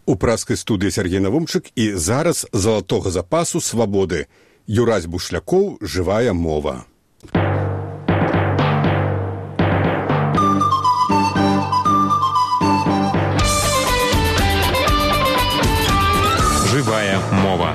У праскай студыі Сергей Навумчык і зараз залатога запасу свабоды. Юрась Бушлякоў, жывая мова. Жывая мова.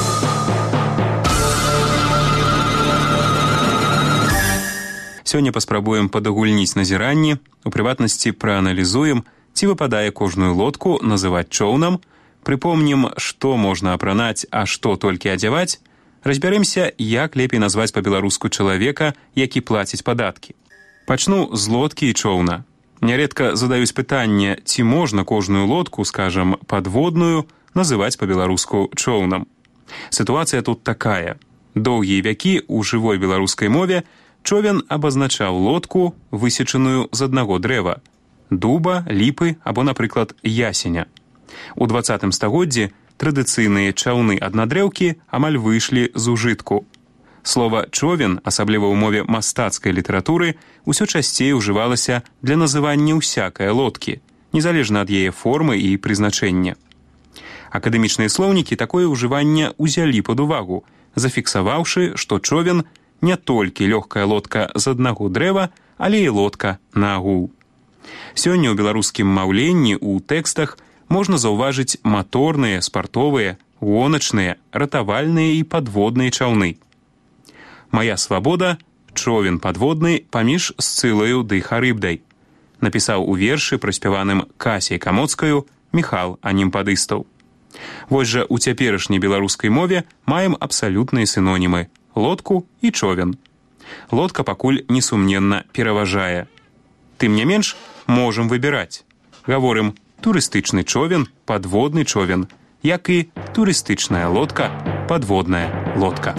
Сёння паспрабуем падагульніць назіранні, у прыватнасці прааналізуем, ці выпадае кожную лодку называць чоўнам, прыпомнім, што можна апранаць, а што толькі адзяваць, разбярэмся, як лепей назваць па-беларуску чалавека, які плаціць падаткі. Пачну з лодкі і чоўна. Няредка задаюць пытанне, ці можна кожную лодку, скажам, падводную, называць па-беларуску чоўнам. Сітуацыя тут такая. Доўгія вякі ў жывой беларускай мове човен абазначаў лодку, высечаную з аднаго дрэва – дуба, ліпы або, напрыклад, ясеня. У 20 стагоддзі традыцыйныя чаўны-аднадрэўкі амаль выйшлі з ужытку. Слова «човен», асабліва ў мове мастацкай літаратуры, усё часцей ужывалася для называння ўсякай лодкі, незалежна ад яе формы і прызначэння. Акадэмічныя слоўнікі такое ўжыванне ўзялі пад увагу, зафіксаваўшы, што човен – не толькі лёгкая лодка з аднаго дрэва, але і лодка на агул. Сёння ў беларускім маўленні ў тэкстах можна заўважыць маторныя, спартовыя, гоначныя, ратавальныя і падводныя чаўны. «Мая свабода» – човен падводны паміж Сцылаю ды Харыбдай, напісаў у вершы, праспяваным Касяй Камоцкаю, Міхал Анімпадыстаў. Вось жа у цяперашняй беларускай мове маем абсалютныя сінонімы – лодку і човен. Лодка пакуль несумненна пераважае. Тым не менш, можам выбіраць. Гаворым турыстычны човен, падводны човен, як і турыстычная лодка, падводная лодка.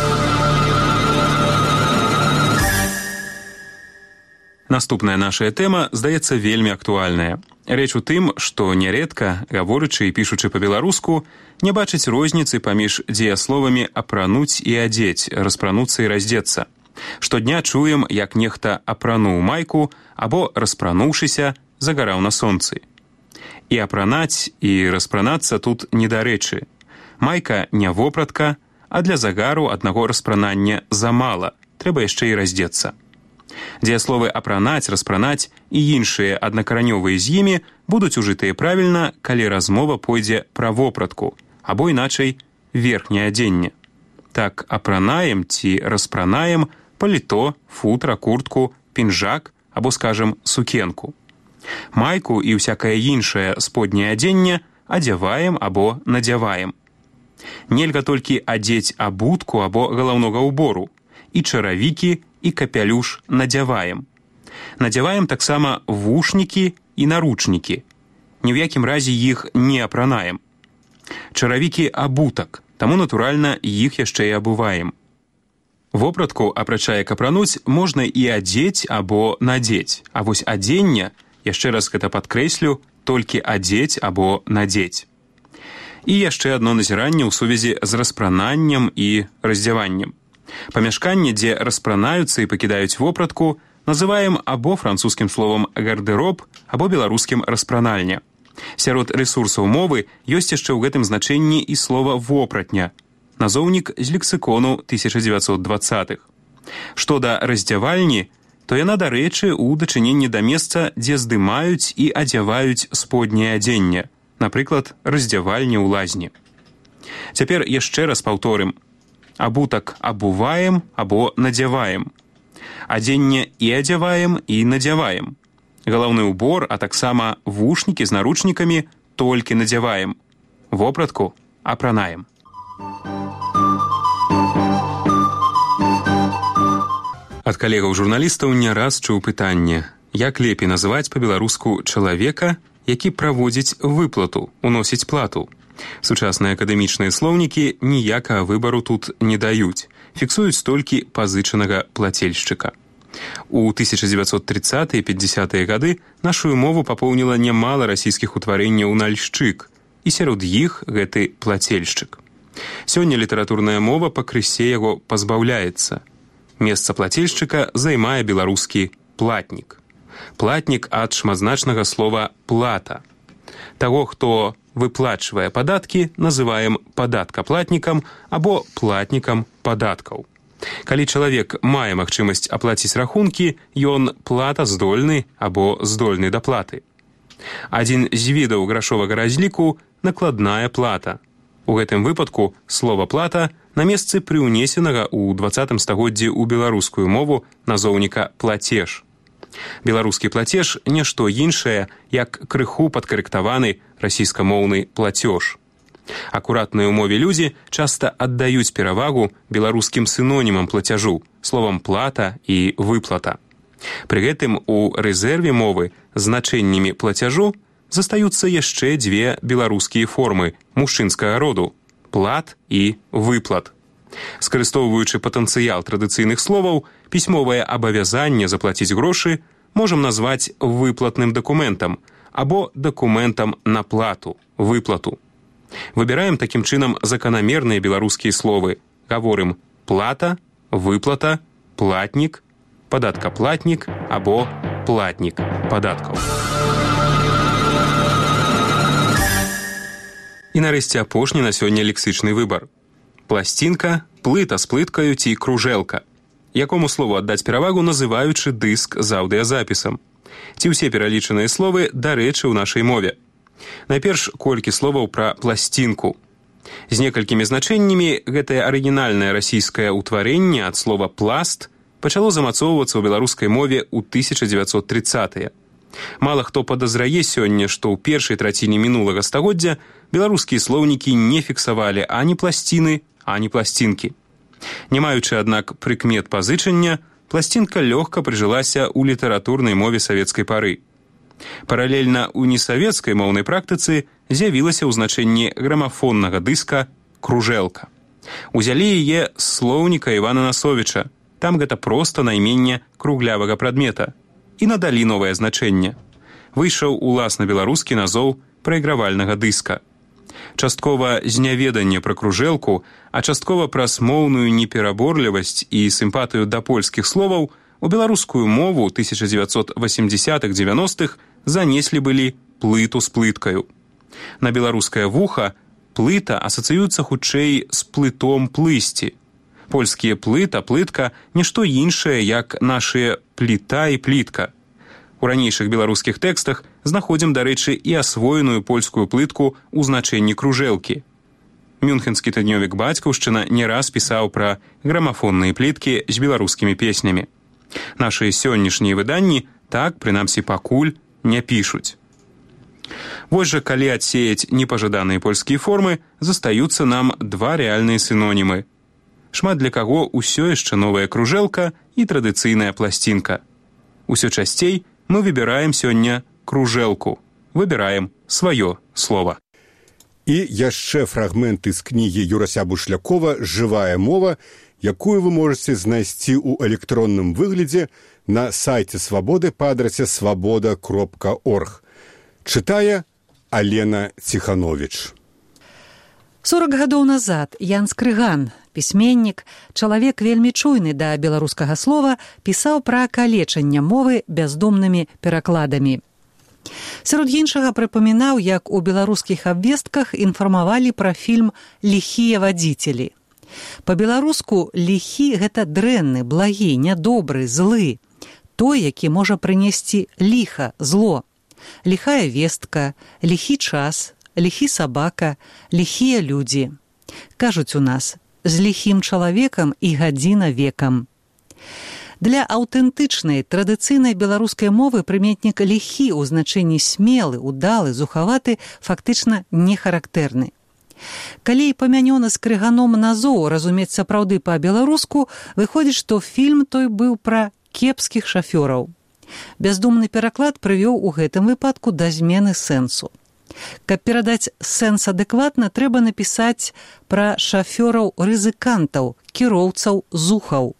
Наступная наша тэма, здаецца, вельмі актуальная. Рэч у тым, што няредка, гаворычы і пішучы па-беларуску, не бачыць розніцы паміж дзеясловамі «апрануць» і «адзець», «распрануцца» і «раздзецца». Штодня чуем, як нехта апрануў майку або, распрануўшыся, загараў на сонцы. І апранаць, і распранацца тут недарэчы. Майка не вопратка, а для загару аднаго распранання замала, трэба яшчэ і раздзецца. Дзеясловы «апранаць», «распранаць» і іншыя аднакаранёвыя з імі будуць ужытыя правільна, калі размова пойдзе пра вопратку, або іначай верхняе адзенне. Так апранаем ці распранаем паліто, футра, куртку, пінжак або, скажам, сукенку. Майку і ўсякае іншае сподняе адзенне адзяваем або надзяваем. Нельга толькі адзець абутку або галаўнога ўбору, і чаравікі, і капялюш надзяваем. Надзяваем таксама вушнікі і наручнікі. Ні ў якім разе іх не апранаем. Чаравікі абутак, таму, натуральна, іх яшчэ і абуваем. Вопратку, апрача як апрануць, можна і адзець або надзець, а вось адзення, яшчэ раз гэта падкрэслю, толькі адзець або надзець. І яшчэ адно назіранне ў сувязі з распрананнем і раздзяваннем. Памяшканне, дзе распранаюцца і пакідаюць вопратку, называем або французскім словам «гардэроб», або беларускім «распранальня». Сярод рэсурсаў мовы ёсць яшчэ ў гэтым значэнні і слова «вопратня», назоўнік з лексікону 1920-х. Што да раздзявальні, то яна, дарэчы, у дачыненні да месца, дзе здымаюць і адзяваюць сподняе адзенне, напрыклад, раздзявальні ў лазні. Цяпер яшчэ раз паўторым. Абутак абуваем або надзяваем. Адзенне і адзяваем, і надзяваем. Галаўны ўбор, а таксама вушнікі з наручнікамі толькі надзяваем. Вопратку апранаем. Ад калегаў-журналістаў не раз чуў пытанне, як лепей называць па-беларуску чалавека, які праводзіць выплату, уносіць плату. Сучасныя акадэмічныя слоўнікі ніякага выбару тут не даюць, фіксуюць толькі пазычанага плацельшчыка. У 1930-е і 50-е гады нашу мову папоўніла нямала расійскіх утварэнняў на льшчык, і сярод іх гэты плацельшчык. Сёння літаратурная мова пакрысе яго пазбаўляецца. Месца плацельшчыка займае беларускі платнік. Платнік ад шматзначнага слова «плата». Таго, хто выплачвае падаткі, называем падаткаплатнікам або платнікам падаткаў. Калі чалавек мае магчымасць аплаціць рахункі, ён платаздольны або здольны да платы. Адзін з відаў грашовага разліку – накладная плата. У гэтым выпадку слова «плата» на месцы прыўнесенага ў 20 стагоддзі ў беларускую мову назоўніка «плацеж». Беларускі плацеж – нешто іншае, як крыху падкарэктаваны расійскамоўны плацёж. Акуратныя ў мове людзі часта аддаюць перавагу беларускім сінонімам плацяжу, словам «плата» і «выплата». Пры гэтым у рэзерве мовы значэннямі плацяжу застаюцца яшчэ дзве беларускія формы мужчынскага роду – плат і выплат. Скарыстоўваючы патэнцыял традыцыйных словаў, пісьмовае абавязанне заплаціць грошы можам назваць выплатным дакументам або дакументам на плату, выплату. Выбіраем такім чынам заканамерныя беларускія словы. Гаворым плата, выплата, платнік, падаткаплатнік або платнік падаткаў. І нарэшце апошні на сёння лексычны выбар. Пласцінка, плыта з плыткаю ці кружэлка. Якому слову аддаць перавагу, называючы дыск з аўдыязапісам? Ці ўсе пералічаныя словы дарэчы ў нашай мове? Найперш колькі словаў пра пласцінку. З некалькімі значэннямі гэтае арыгінальнае расійскае ўтварэнне ад слова «пласт» пачало замацоўвацца ў беларускай мове ў 1930-е. Мала хто падазрае сёння, што ў першай траціне мінулага стагоддзя беларускія слоўнікі не фіксавалі ані пласціны, ані пласцінкі. Не маючы, аднак, прыкмет пазычання, пласцінка лёгка прыжылася ў літаратурнай мове савецкай пары. Паралельна ў несавецкай моўнай практыцы з'явілася ў значэнні грамафоннага дыска кружэлка. Узялі яе з слоўніка Івана Насовіча. Там гэта проста найменне круглявага прадмета. І надалі новае значэнне. Выйшаў уласна беларускі назоў прайгравальнага дыска. Часткова з няведання пра кружэлку, а часткова праз моўную непераборлівасць і сімпатыю да польскіх словаў у беларускую мову 1980-х-90-х занеслі былі плыту з плыткаю. На беларускае вуха плыта асацыюецца хутчэй з плытом плысці. Польскія плыта, плытка – нішто іншае, як нашыя пліта і плітка. У ранейшых беларускіх тэкстах знаходзім, дарэчы, і асвоеную польскую плытку ў значэнні кружэлкі. Мюнхенскі тыднёвік «Бацькаўшчына» не раз пісаў пра грамафонныя пліткі з беларускімі песнямі. Нашы сённяшнія выданні так, прынамсі пакуль, не пішуць. Вось жа, калі адсеяць непажаданыя польскія формы, застаюцца нам два рэальныя сінонімы. Шмат для каго ўсё яшчэ новая кружэлка і традыцыйная пласцінка. Усё часцей мы выбіраем сёння кружэлку, выбіраем сваё слова. І яшчэ фрагменты з кнігі Юрася Бушлякова «Жывая мова», якую вы можаце знайсці ў электронным выглядзе на сайце Свабоды па адрасе свабода.орг. Чытае Алена Ціхановіч. 40 гадоў назад Ян Скрыган, пісьменнік, чалавек вельмі чуйны да беларускага слова, пісаў пра калечанне мовы бяздомнымі перакладамі. Сярод іншага прыпамінаў, як у беларускіх абвестках інфармавалі пра фільм «Ліхія вадзіцелі». Па-беларуску ліхі – гэта дрэнны, благі, нядобры, злы. Той, які можа прынесці ліха, зло. Ліхая вестка, ліхі час, ліхі сабака, ліхія людзі. Кажуць у нас, з ліхім чалавекам і гадзіна векам. Для аўтэнтычнай, традыцыйнай беларускай мовы прыметнік ліхі ў значэнні смелы, удалы, зухаваты фактычна не характэрны. Калі памянёны Скрыганом назоў разумець сапраўды па-беларуску, выходзіць, што фільм той быў пра кепскіх шафёраў. Бяздумны пераклад прывёў у гэтым выпадку да змены сэнсу. Каб перадаць сэнс адэкватна, трэба напісаць пра шафёраў-рызыкантаў, кіроўцаў зухаў.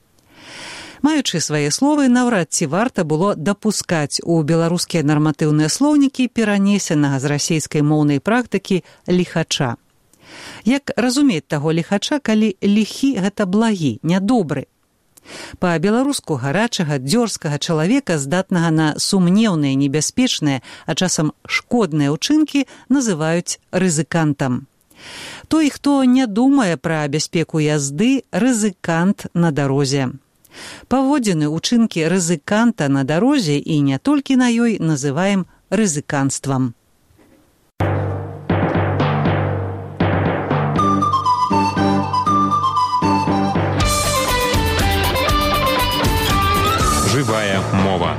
Маючы свае словы, наўрад ці варта было дапускаць у беларускія нарматыўныя слоўнікі перанесенага з расейскай моўнай практыкі ліхача. Як разумець таго ліхача, калі ліхі – гэта благі, нядобры? Па-беларуску гарачага, дзёрзкага чалавека, здатнага на сумнеўныя, небяспечныя, а часам шкодныя ўчынкі, называюць рызыкантам. Той, хто не думае пра бяспеку язды, рызыкант на дарозе. Паводзіны, учынкі рызыканта на дарозе і не толькі на ёй называем рызыканствам. Жывая мова.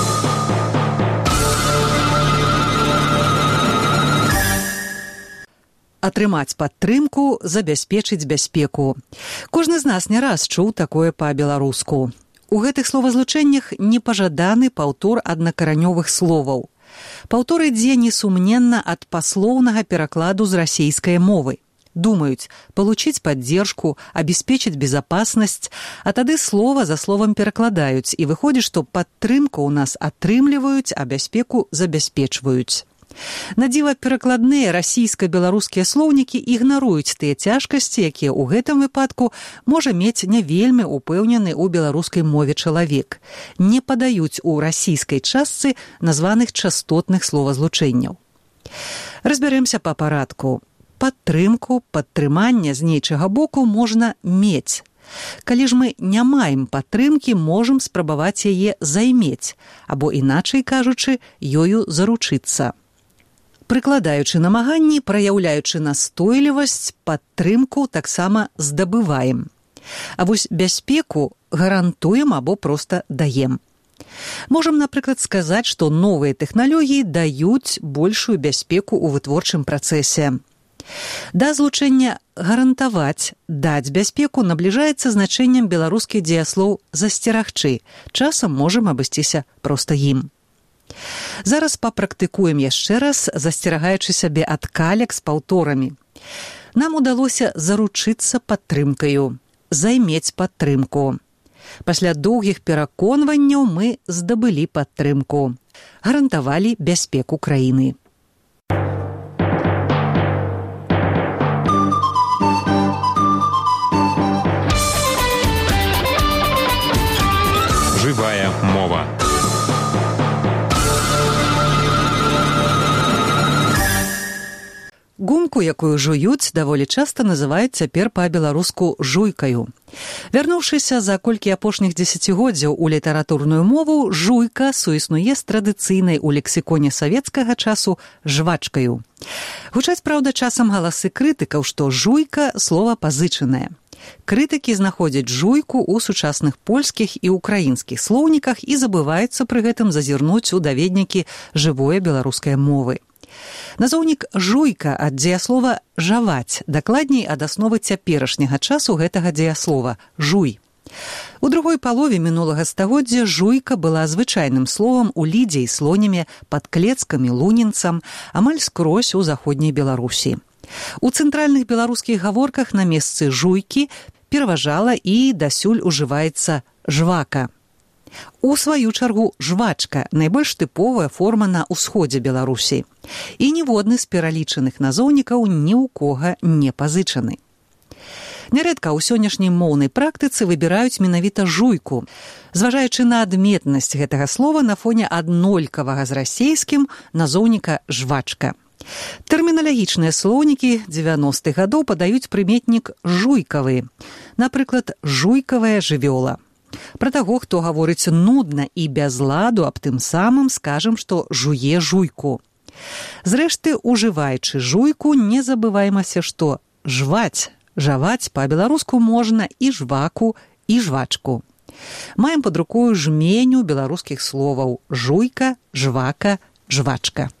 Атрымаць падтрымку, забяспечыць бяспеку. Кожны з нас не раз чуў такое па-беларуску. У гэтых словазлучэннях непажаданы паўтор аднакаранёвых словаў. Паўтор ідзе несумненна ад паслоўнага перакладу з расейскай мовы. Думаюць, получить поддержку, обеспечить безопасность, а тады слова за словом перакладаюць, і выходзіць, што падтрымку ў нас атрымліваюць, а бяспеку забяспечваюць. Надзіва перакладныя расійска-беларускія слоўнікі ігнаруюць тыя цяжкасці, якія ў гэтым выпадку можа мець не вельмі упэўнены ў беларускай мове чалавек. Не падаюць у расійскай частцы названых частотных словазлучэнняў. Разбярэмся па парадку. Падтрымку, падтрыманне з нейчага боку можна мець. Калі ж мы не маем падтрымкі, можам спрабаваць яе займець, або, іначай кажучы, ёю заручыцца. Прыкладаючы намаганні, праяўляючы настойлівасць, падтрымку таксама здабываем. А вось бяспеку гарантуем або проста даем. Можам, напрыклад, сказаць, што новыя тэхналогіі даюць большую бяспеку ў вытворчым працэсе. Да злучэння гарантаваць, даць бяспеку набліжаецца значэннем беларускі дзеяслоў засцерагчы. Часам можам абысціся проста ім. Зараз папрактыкуем яшчэ раз, засцерагаючы сябе ад каляк з паўторамі. Нам удалося заручыцца падтрымкаю, займець падтрымку. Пасля доўгіх пераконванняў мы здабылі падтрымку, гарантавалі бяспеку краіны. Жывая мова. Гумку, якую жуюць, даволі часта называюць цяпер па-беларуску жуйкаю. Вярнуўшыся за колькі апошніх дзесяцігоддзяў у літаратурную мову, жуйка суіснуе з традыцыйнай у лексіконе савецкага часу жвачкаю. Гучаць, праўда, часам галасы крытыкаў, што жуйка – слова пазычанае. Крытыкі знаходзяць жуйку ў сучасных польскіх і ўкраінскіх слоўніках і забываюцца пры гэтым зазірнуць у даведнікі жывое беларускай мовы. Назоўнік жуйка ад дзеяслова жаваць, дакладней ад асновы цяперашняга часу гэтага дзеяслова жуй. У другой палове мінулага стагоддзя жуйка была звычайным словам у лідзе і слоніме, пад Клецкам і Лунінцам, амаль скрозь у заходняй Беларусі. У цэнтральных беларускіх гаворках на месцы жуйкі пераважала і дасюль ужываецца жвака. У сваю чаргу жвачка – найбольш тыповая форма на ўсходзе Беларусі. І ніводны з пералічаных назоўнікаў ні ў кога не пазычаны. Нярэдка ў сённяшняй моўнай практыцы выбіраюць менавіта жуйку, зважаючы на адметнасць гэтага слова на фоне аднолькавага з расейскім назоўніка жвачка. Тэрміналагічныя слоўнікі 90-х гадоў падаюць прыметнік жуйкавы, напрыклад, жуйкавая жывёла. Пра таго, хто гаворыць нудна і без ладу, аб тым самым скажам, што жуе жуйку. Зрэшты, ужываючы жуйку, не забываймася, што жваць, жаваць па-беларуску можна і жваку, і жвачку. Маем пад рукою жменю беларускіх словаў жуйка, жвака, жвачка.